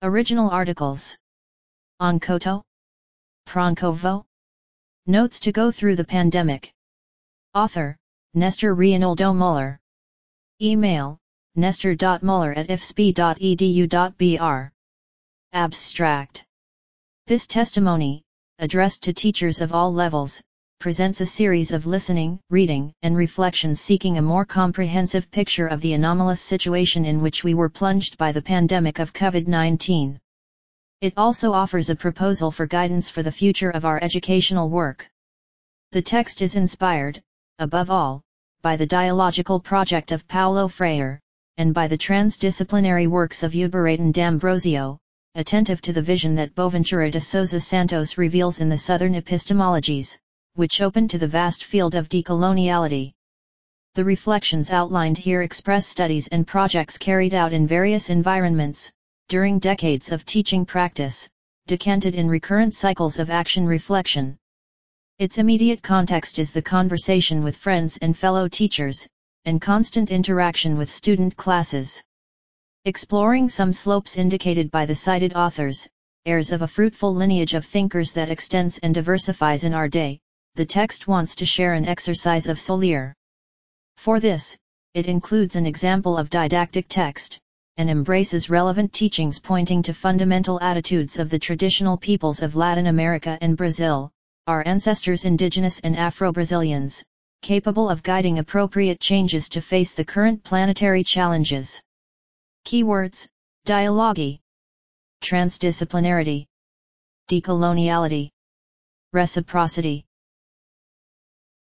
Original articles. On Koto? Pronkovo? Notes to go through the pandemic. Author, Nestor Reinaldo Muller. Email, nestor.muller@ifsp.edu.br. Abstract. This testimony, addressed to teachers of all levels, presents a series of listening, reading, and reflection seeking a more comprehensive picture of the anomalous situation in which we were plunged by the pandemic of COVID-19. It also offers a proposal for guidance for the future of our educational work. The text is inspired, above all, by the dialogical project of Paulo Freire, and by the transdisciplinary works of Uberraton D'Ambrosio, attentive to the vision that Boaventura de Sousa Santos reveals in the Southern Epistemologies, which open to the vast field of decoloniality. The reflections outlined here express studies and projects carried out in various environments, during decades of teaching practice, decanted in recurrent cycles of action-reflection. Its immediate context is the conversation with friends and fellow teachers, and constant interaction with student classes. Exploring some slopes indicated by the cited authors, heirs of a fruitful lineage of thinkers that extends and diversifies in our day, the text wants to share an exercise of Solier. For this, it includes an example of didactic text, and embraces relevant teachings pointing to fundamental attitudes of the traditional peoples of Latin America and Brazil, our ancestors indigenous and Afro-Brazilians, capable of guiding appropriate changes to face the current planetary challenges. Keywords: dialogue, transdisciplinarity, decoloniality, reciprocity.